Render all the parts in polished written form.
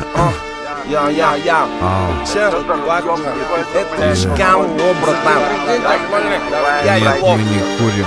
Это Чикаго, братан. Нет, мы не курим.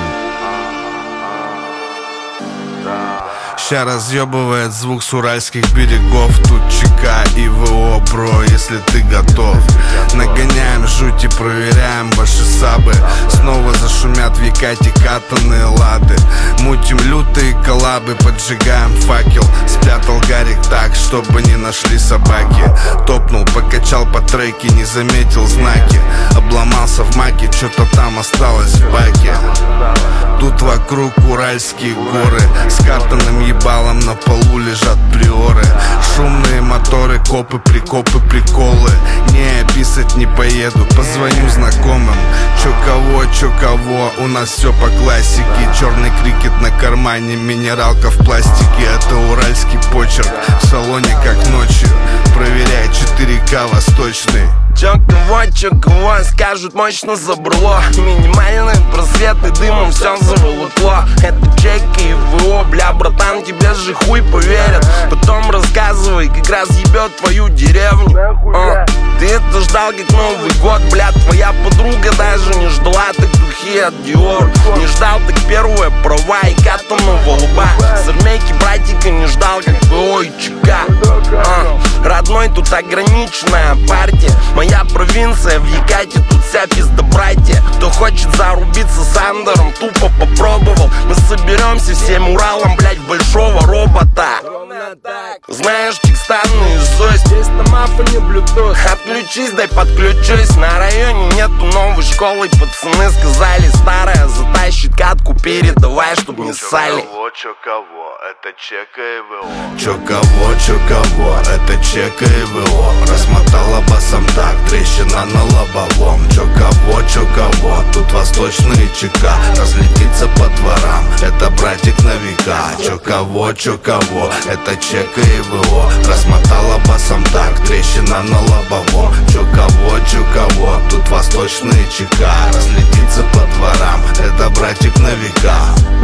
Ща разъебывает звук с уральских берегов. Тут ЧК и ВО, бро, если ты готов. Нагоняем жуть и проверяем ваши сабы. Снова зашумят в Якате катанные лады. Мутим лютые коллабы, поджигаем факел. Спрятал Гарик так, чтобы не нашли собаки. Топнул, покачал по треке, не заметил знаки. Обломался в маке, что-то там осталось в баке. Тут вокруг уральские горы. С катанным ебалом на полу лежат приоры. Шумные моторы, копы, прикопы, приколы. Не, писать не поеду, позвоню знакомым. Чё кого, у нас все по классике. Черный крикет на кармане, минералка в пластике. Это уральский почерк, в салоне как ночью. Проверяй 4К восточный. Чё кого, скажут мощно забрало. Минимальные просветы, дымом все заволокло. Это ЧК и ВО, бля, братан, тебе же хуй поверят. Потом рассказывай, как раз ебет твою деревню. Ты это ждал как Новый год, бля, твоя подруга даже не ждала так духи от Dior. Не ждал так первые права и катаного лба. С армейки братика не ждал, как ВО и ЧК. Родной, тут ограниченная партия. Моя провинция в Якате, тут вся пиздобратья. Кто хочет зарубиться с Андером, тупо попробовал. Мы соберемся всем Уралом, блять, в большого робота. Знаешь, Чикстан наизусть. Здесь на мафоне Bluetooth. Отключись, дай подключусь. На районе нету новой школы. Пацаны сказали, старая затащит катку. Передавай, чтоб не ссали. Чё кого, это ЧК и ВО. Чё кого, это ЧК и ВО. Размотала басом так, трещина на лобовом. Чё кого, тут восточные ЧК. Разлетится по дворам, это братик на века. Чё кого, это ЧК и ВО. Размотала басом так, трещина на лобовом. Чё кого, тут восточные ЧК. Разлетится по дворам, это братик на века.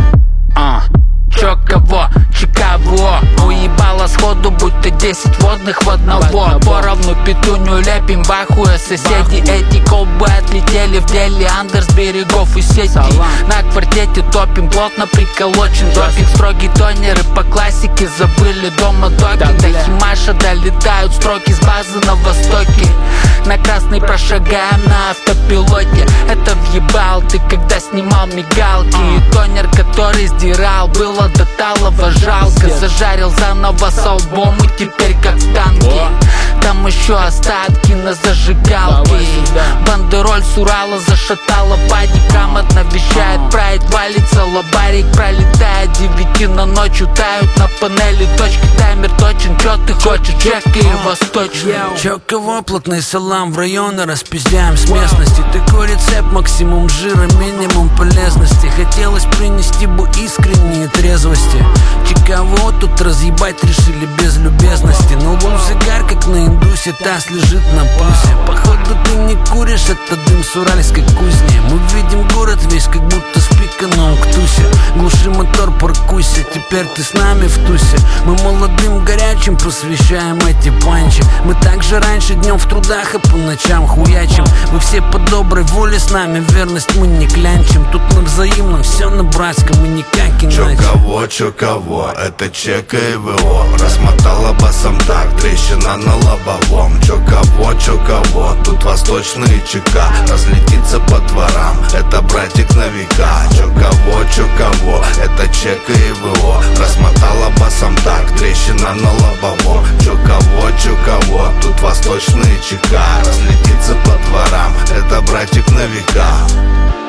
Чё кого, ЧК ВО. Уебало сходу, будто 10 водных в одного. Поровну петуню лепим в ахуе соседи. Эти колбы отлетели в деле. Андер с берегов и сети. На квартете топим, плотно приколочен допинг. Строгий тонеры по классике, забыли дома доки. До Химаша долетают строки с базы на востоке. На красный прошагаем на автопилоте. Это въебал ты, когда снимал мигалки. И тонер, который сдирал, было до талого жалко. Зажарил заново с албом и теперь как в танке. Там еще остатки на зажигалке. Бандероль с Урала зашатала падик. Грамотно вещает прайд, валится лобарик. Пролетает 9 на ночь, тают на панели точки. Таймер точен, чё ты хочешь, ЧК и восточный. Чё кого, плотный салам в районы распиздяем с местности. Такой рецепт, максимум жира, минимум полезности. Хотелось принести бы искренние трезвости. Кого тут разъебать решили без любезности. На лбу загар, как на индусе, таз лежит на пульсе. Походу ты не куришь, это дым с уральской кузни. Мы видим город весь, как будто с пика на Уктусе. Глуши мотор, паркуйся, теперь ты с нами в тусе. Мы молодым горячим посвящаем эти панчи. Мы также раньше днем в трудах и по ночам хуячим. Вы все по доброй воле с нами, верность мы не клянчим. Тут на взаимном, все на братском и никак иначе. Чё кого, это ЧК и ВО. Размотала басом так, трещина на лобовом. Чё кого, тут восточные ЧК. Разлетится по дворам, это братик на века. Чё кого, это ЧК и ВО. Размотала басом так, трещина на лобовом. Чё кого, тут восточные ЧК. Разлетится по дворам, это братик на века.